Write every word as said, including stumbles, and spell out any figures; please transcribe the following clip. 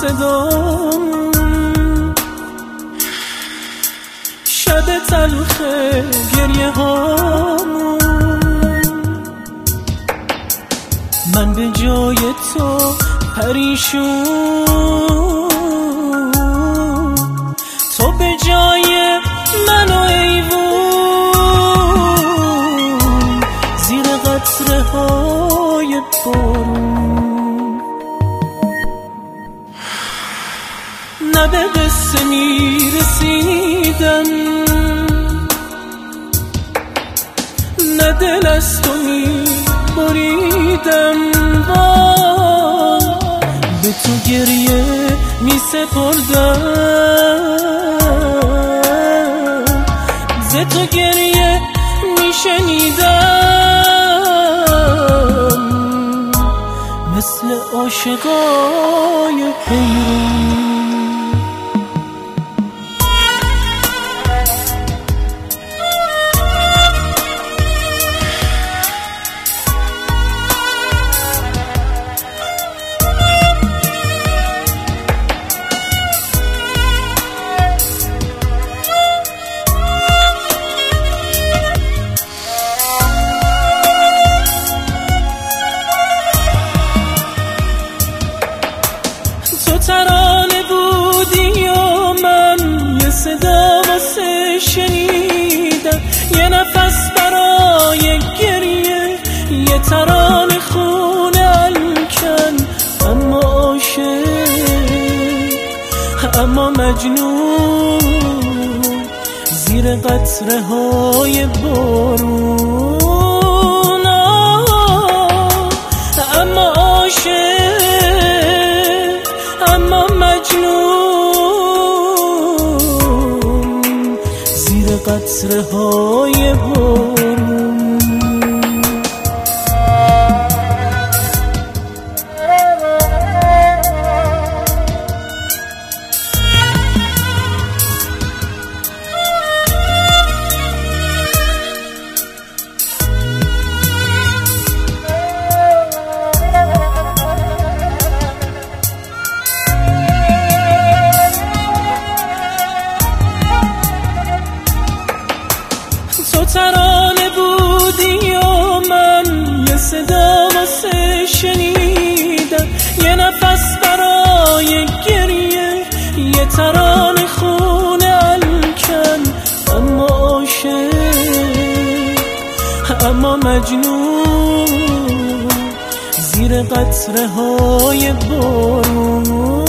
صدام، شب تلخ گریه هامون، من به جای تو پریشون، تو به جای من و ایوون، زیر قطره های بارون. نه به قصه می رسیدم، نه دل از تو می بریدم، به تو گریه می سپردم، ز تو گریه می شنیدم، مثل عاشقای حیران. تو ترانه بودی و من یه صدا واسه شنیدم، یه نفس برای گریه، یه ترانه خونه الکن، اما عاشق اما مجنون، زیر قطره های بارون. اما عاشق اما مجنون، زیر قطره های بارون. تو ترانه بودی و من یه صدا واسه شنیدم، یه نفس برای گریه، یه ترانه خونه الکن، اما عاشق اما مجنون، زیر قطره های بارون.